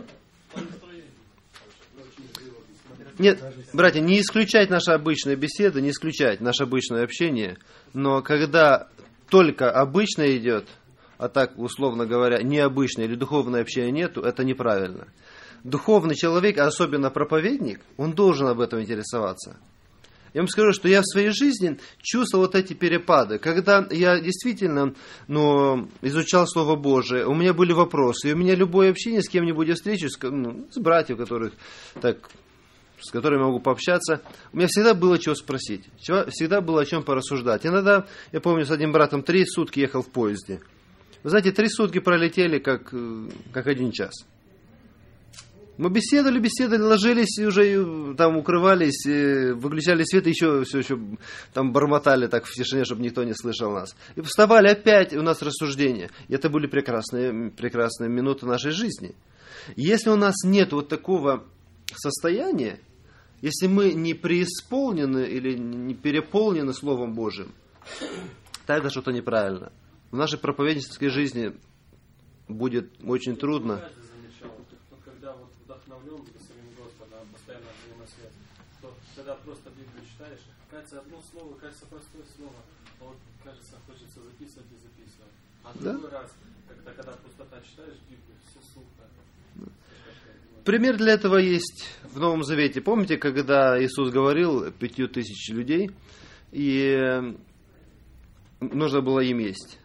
Нет, братья, не исключать наши обычные беседы, не исключать наше обычное общение, но когда только обычное идет, а так, условно говоря, необычное или духовное общение нету, это неправильно. Духовный человек, а особенно проповедник, он должен об этом интересоваться. Я вам скажу, что я в своей жизни чувствовал вот эти перепады. Когда я действительно ну, изучал Слово Божие, у меня были вопросы, и у меня любое общение с кем-нибудь, я встречусь с, ну, с братьями, которых, так, с которыми могу пообщаться, у меня всегда было чего спросить, всегда было о чем порассуждать. Иногда, я помню, с одним братом три сутки ехал в поезде. Вы знаете, три сутки пролетели как, как один час. Мы беседовали, беседовали, ложились, и уже там укрывались, выключали свет, и еще, все еще там бормотали так в тишине, чтобы никто не слышал нас. И вставали опять, у нас рассуждения. И это были прекрасные, прекрасные минуты нашей жизни. Если у нас нет вот такого состояния, если мы не преисполнены или не переполнены Словом Божьим, тогда что-то неправильно. В нашей проповеднической жизни будет очень трудно. Когда вот вдохновлен самим Господом, постоянно взаимосвязь, то когда просто Библию читаешь, кажется одно слово, кажется простое слово, а вот кажется хочется записывать и записывать. А да? другой раз, когда, когда пустота читаешь Библию, все сухо. Пример для этого есть в Новом Завете. Помните, когда Иисус говорил пятью тысяч людей, и нужно было им есть?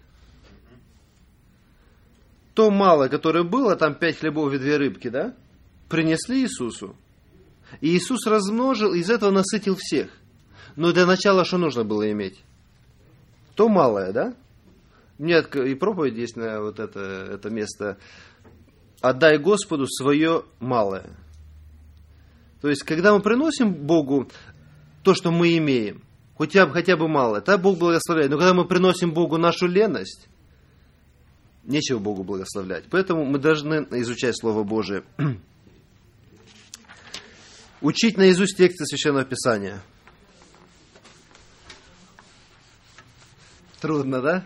То мало, которое было, там пять хлебов и две рыбки, да, принесли Иисусу. И Иисус размножил, из этого насытил всех. Но для начала что нужно было иметь? То малое, да? У меня и проповедь есть на вот это, это место. Отдай Господу свое малое. То есть, когда мы приносим Богу то, что мы имеем, хотя бы, хотя бы малое, тогда Бог благословляет. Но когда мы приносим Богу нашу ленность, нечего Богу благословлять. Поэтому мы должны изучать Слово Божие. Учить наизусть тексты Священного Писания. Трудно, да?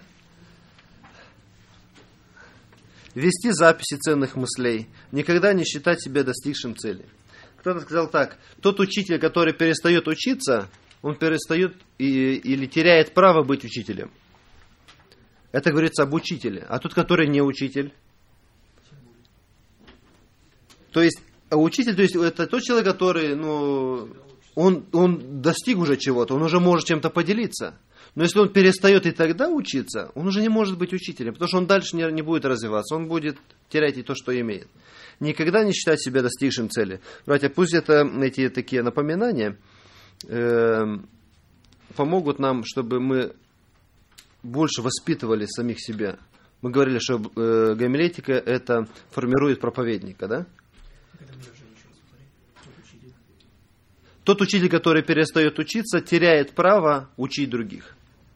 Вести записи ценных мыслей. Никогда не считать себя достигшим цели. Кто-то сказал так. Тот учитель, который перестает учиться, он перестает и, или теряет право быть учителем. Это говорится об учителе. А тот, который не учитель. То есть, учитель, то есть, это тот человек, который, ну, он, он достиг уже чего-то, он уже может чем-то поделиться. Но если он перестает и тогда учиться, он уже не может быть учителем, потому что он дальше не, не будет развиваться, он будет терять и то, что имеет. Никогда не считать себя достигшим цели. Братья, пусть это, эти такие напоминания э, помогут нам, чтобы мы больше воспитывали самих себя. Мы говорили, что э, гомилетика это формирует проповедника, да? Тот учитель, который перестает учиться, теряет право учить других.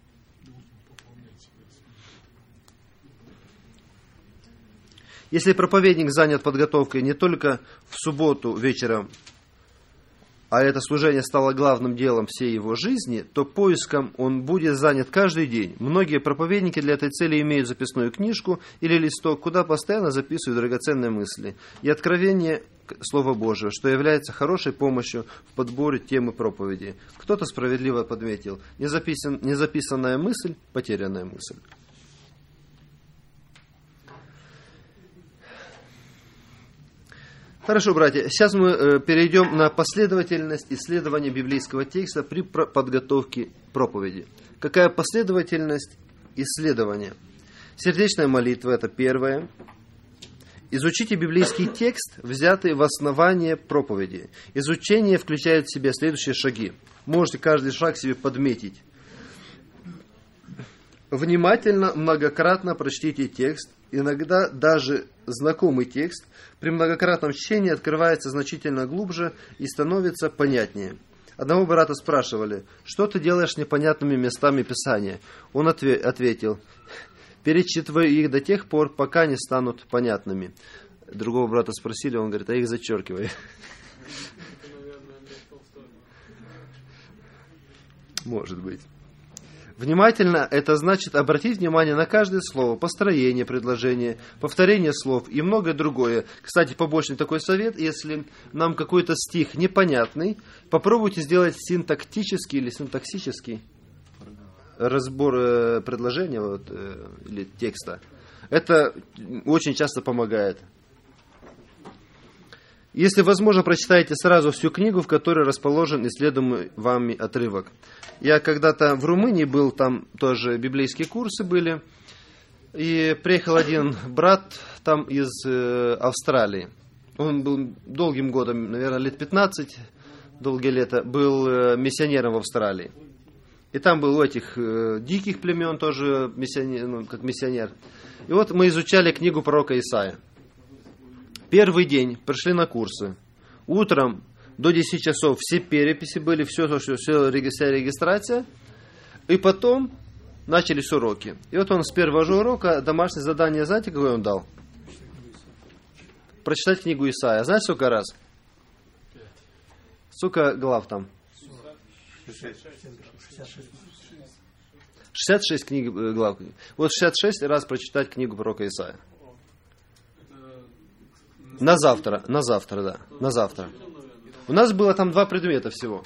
Если проповедник занят подготовкой не только в субботу вечером, а это служение стало главным делом всей его жизни, то поиском он будет занят каждый день. Многие проповедники для этой цели имеют записную книжку или листок, куда постоянно записывают драгоценные мысли и откровение Слова Божьего, что является хорошей помощью в подборе темы проповеди. Кто-то справедливо подметил: незаписан, незаписанная мысль – потерянная мысль. Хорошо, братья, сейчас мы э, перейдем на последовательность исследования библейского текста при про- подготовке проповеди. Какая последовательность исследования? Сердечная молитва – это первое. Изучите библейский текст, взятый в основание проповеди. Изучение включает в себя следующие шаги. Можете каждый шаг себе подметить. Внимательно, многократно прочтите текст, иногда даже знакомый текст при многократном чтении открывается значительно глубже и становится понятнее. Одного брата спрашивали: что ты делаешь с непонятными местами Писания? Он отве- ответил: перечитываю их до тех пор, пока не станут понятными. Другого брата спросили, он говорит: а их зачеркивай. Может быть. Внимательно — это значит обратить внимание на каждое слово, построение предложения, повторение слов и многое другое. Кстати, побочный такой совет: если нам какой-то стих непонятный, попробуйте сделать синтактический или синтаксический разбор предложения вот, или текста. Это очень часто помогает. Если возможно, прочитайте сразу всю книгу, в которой расположен исследуемый вами отрывок. Я когда-то в Румынии был, там тоже библейские курсы были, и приехал один брат там из э, Австралии. Он был долгим годом, наверное, лет пятнадцать, долгие лета, был э, миссионером в Австралии. И там был у этих э, диких племен тоже миссионер, ну, как миссионер. И вот мы изучали книгу пророка Исаия. Первый день пришли на курсы. Утром до десяти часов все переписи были, все, все, все, вся регистрация. И потом начались уроки. И вот он с первого же урока домашнее задание, знаете, какое он дал? Прочитать книгу Исаия. Знаете, сколько раз? Сколько глав там? шестьдесят шесть книг, глав. Вот шестьдесят шесть раз прочитать книгу пророка Исаия. На завтра, на завтра, да, на завтра. У нас было там два предмета всего.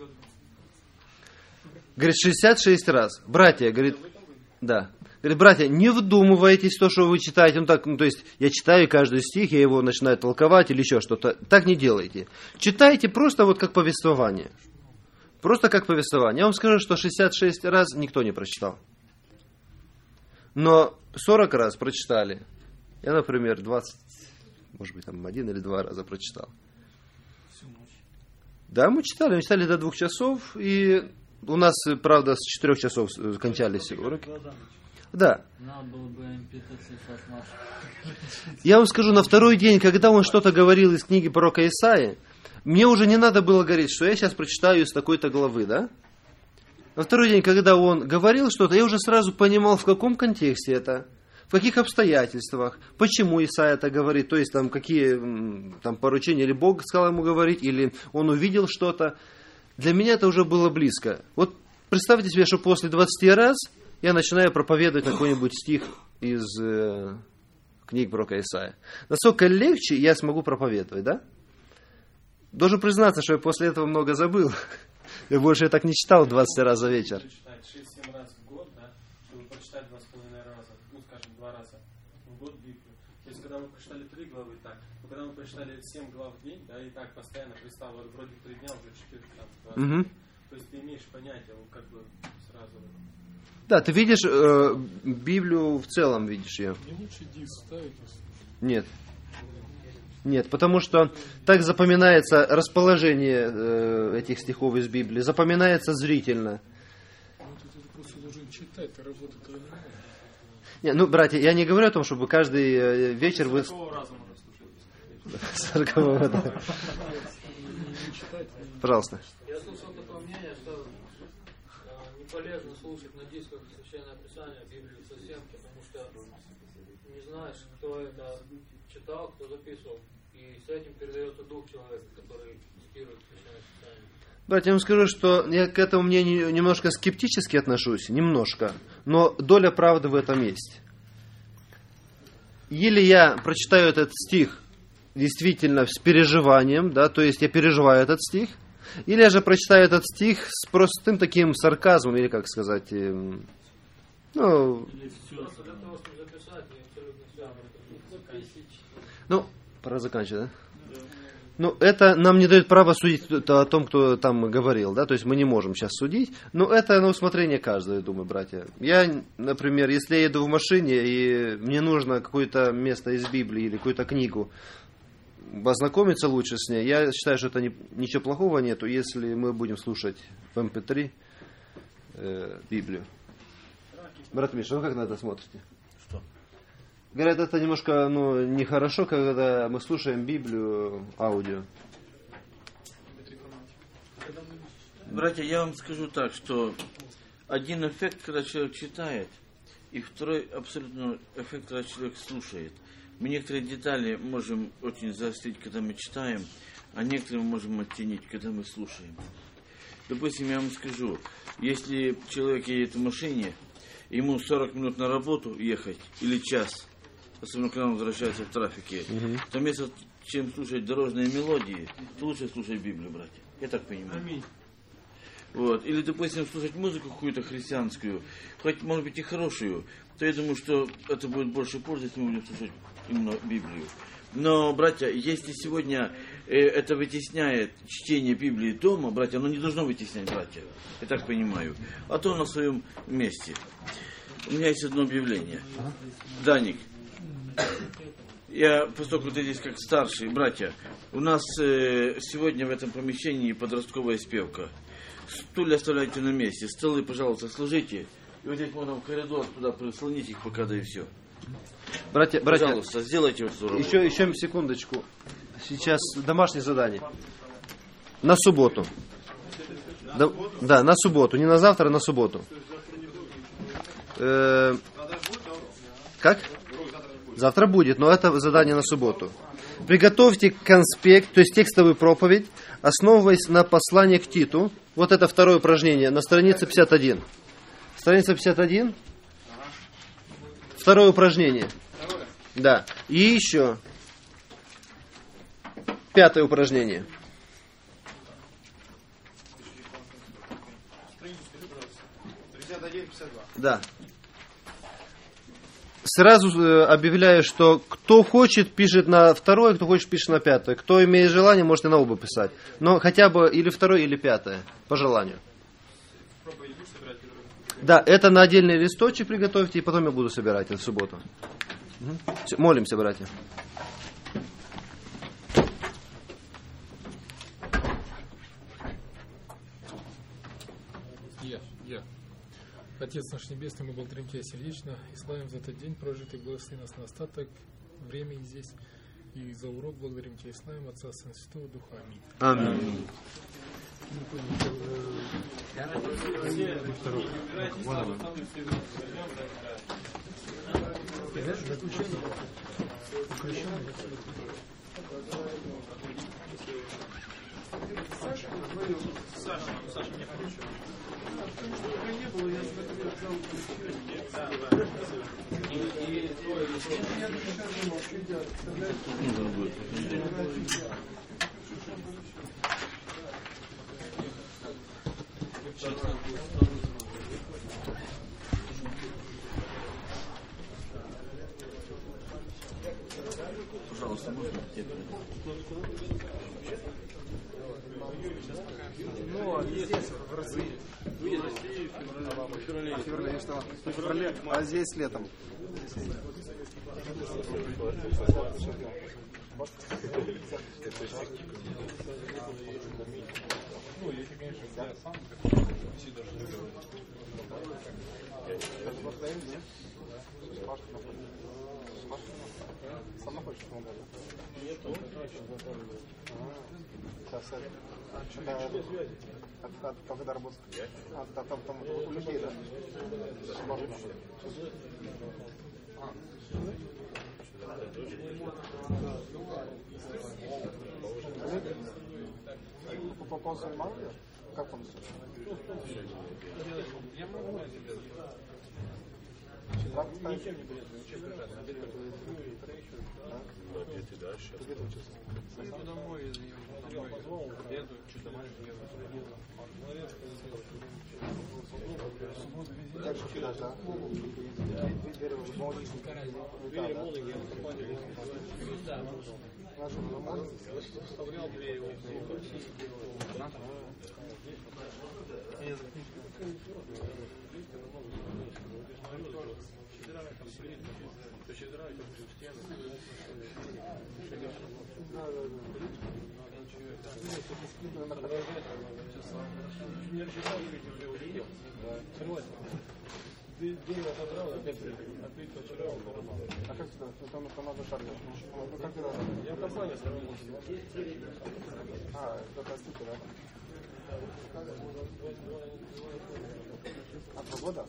Говорит, шестьдесят шесть раз. Братья, говорит, да. Говорит, братья, не вдумывайтесь в то, что вы читаете. Ну, так, ну, то есть, я читаю каждый стих, я его начинаю толковать или еще что-то. Так не делайте. Читайте просто вот как повествование. Просто как повествование. Я вам скажу, что шестьдесят шесть раз никто не прочитал. Но сорок раз прочитали. Я, например, двадцать, может быть, там один или два раза прочитал. Да, мы читали, мы читали до двух часов, и у нас, правда, с четырех часов кончались уроки. Да. Я вам скажу, на второй день, когда он что-то говорил из книги пророка Исаии, мне уже не надо было говорить, что я сейчас прочитаю из такой-то главы, да? На второй день, когда он говорил что-то, я уже сразу понимал, в каком контексте это, в каких обстоятельствах, почему Исаия это говорит, то есть там какие там поручения, или Бог сказал ему говорить, или он увидел что-то. Для меня это уже было близко. Вот представьте себе, что после двадцати раз я начинаю проповедовать какой-нибудь стих из э, книг пророка Исаия. Насколько легче я смогу проповедовать, да? Должен признаться, что я после этого много забыл. Я больше я так не читал двадцать раз за вечер. шесть-семь раз в год, да, чтобы прочитать два с половиной раза, ну, скажем, два раза в год Библию. То есть, когда мы прочитали три главы, так, но когда мы прочитали семь глав в день, да, и так постоянно пристал, вот вроде три дня, уже четыре, там, двадцать. Угу. То есть, ты имеешь понятие, вот как бы сразу. Да, ты видишь э, Библию в целом, видишь ее. Не лучше диск ставить? Нет. Нет, потому что так запоминается расположение э, этих стихов из Библии, запоминается зрительно. Ну, ты просто должен читать, ты работать не можешь. Не, ну, братья, я не говорю о том, чтобы каждый э, вечер вы... Сорокового раза можно слушать. Сорокового, да. Пожалуйста. Я слышал такое мнение, что не полезно слушать на дисках Священное Писание, Библию совсем, потому что не знаешь, кто это читал, кто записывал. И с этим передается дух человека, который цитирует Священное Писание. Братья, я вам скажу, что я к этому мнению немножко скептически отношусь, немножко, но доля правды в этом есть. Или я прочитаю этот стих действительно с переживанием, да, то есть я переживаю этот стих, или я же прочитаю этот стих с простым таким сарказмом, или как сказать, э, ну... Ну, пора заканчивать, да? Ну, это нам не дает права судить о том, кто там говорил, да, то есть мы не можем сейчас судить, но это на усмотрение каждого, я думаю, братья. Я, например, если я еду в машине, и мне нужно какое-то место из Библии или какую-то книгу, ознакомиться лучше с ней, я считаю, что это не, ничего плохого нету, если мы будем слушать в эм пэ три э, Библию. Брат Миша, вы как на это смотрите? Что? Говорят, это немножко ну, нехорошо, когда мы слушаем Библию аудио. Братья, я вам скажу так, что один эффект, когда человек читает, и второй абсолютно эффект, когда человек слушает. Мы некоторые детали можем очень заострить, когда мы читаем, а некоторые мы можем оттенить, когда мы слушаем. Допустим, я вам скажу, если человек едет в машине, ему сорок минут на работу ехать или час, особенно когда он возвращается в трафике, угу. то вместо чем слушать дорожные мелодии, то лучше слушать Библию, братья. Я так понимаю. Аминь. Вот. Или, допустим, слушать музыку какую-то христианскую, хоть, может быть, и хорошую, то я думаю, что это будет больше пользы, если мы будем слушать именно Библию. Но, братья, если сегодня э, это вытесняет чтение Библии дома, братья, оно не должно вытеснять, братья. Я так понимаю. А то на своем месте. У меня есть одно объявление. Даник, я, поскольку ты здесь как старший, братья, у нас э, сегодня в этом помещении подростковая спевка. Стулья оставляйте на месте, столы, пожалуйста, сложите. И вот здесь можно в коридор туда прислонить их пока, да и все. Братья, братья, пожалуйста, сделайте вот эту еще, еще секундочку. Сейчас домашнее задание. На субботу. Да, да, на субботу. Не на завтра, а на субботу. Э, как? Завтра будет, но это задание на субботу. Приготовьте конспект, то есть текстовую проповедь, основываясь на послании к Титу. Вот это второе упражнение на странице пятьдесят один. Страница пятьдесят один. Второе упражнение. Да. И еще пятое упражнение. пятьдесят один пятьдесят два. Да. Сразу объявляю, что кто хочет, пишет на второе, кто хочет, пишет на пятое. Кто имеет желание, может и на оба писать. Но хотя бы или второе, или пятое, по желанию. Да, это на отдельный листочек приготовьте, и потом я буду собирать это в субботу. Угу. Все, молимся, братья. Я, я. Отец наш Небесный, мы благодарим Тебя сердечно и славим за этот день прожитый, благослови нас на остаток времени здесь. И за урок благодарим Тебя и славим Отца, Сына, Святого Духа. Аминь. Аминь. Саша, Саша, мне включил. Пока не было, я взял включение. Да, да. И твой я даже думал, что делать. Пожалуйста, можно? Ну, а здесь, в России. В феврале. В феврале, что? В феврале, а здесь летом. Ну, если, конечно, я сам, все даже не делают. Сама хочешь помогать? Нет, он От когда работа? А, там, там, у людей, да? Можно. По консулю мало ли? Как он все? Я могу тебе. Ничем не будет, ничем не будет. Дальше. Я домой еду, домой еду, чуть домой еду. Как же кидать, да? Двери молодые. Да. Наши молодые. Вставлял двери. день отодрал, опять опять почерал, порвал. А как это? Ну, там команда шарля. Ну, как это? Я в компании сравнил. А, это простите, да? А, два года?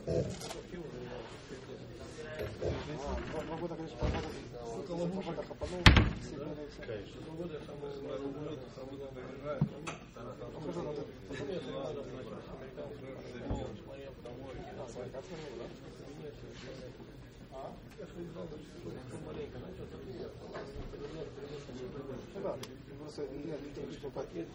А, два года, конечно, погода. Около мужа хапанул, все годы, все. Конечно. Два года я самый разумный, самый добрый. Ну, скажи, ну, ты... Потом я тренером начал с американцем. А, своя касса, да? А? Я же знал, что маленько начал тренировать. Ну да, просто нет, не что пакет.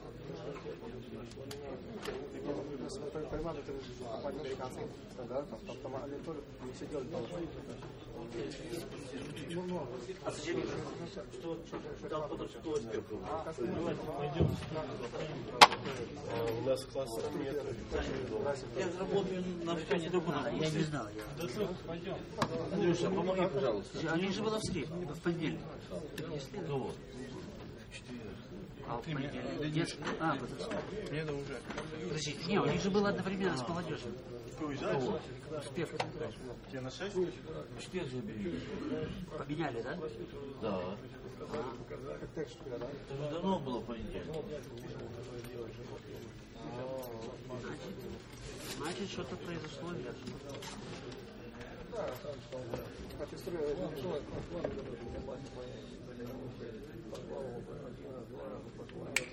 Ты понимаешь, это компания американцев, да, там, там, там они тоже не все делают должны. Ну, ну, а зачем? Что, там потом что теперь? Пойдем. У нас класса нет. Я работаю на входе другого. Я не знал. Пойдем. Андрюша, помоги, пожалуйста. Они же воловские, в понедельник. Принесли? Ну вот. А в понедельник? Нет? А, позавчера. Мне уже. Подождите, не, у них же было одновременно с молодежью. Уезжаете? Успех. Тебе на шесть? Четыре забери. Поменяли, да? Да. как так что да? Это уже давно было понедельник. Значит, что-то произошло. Да, как история не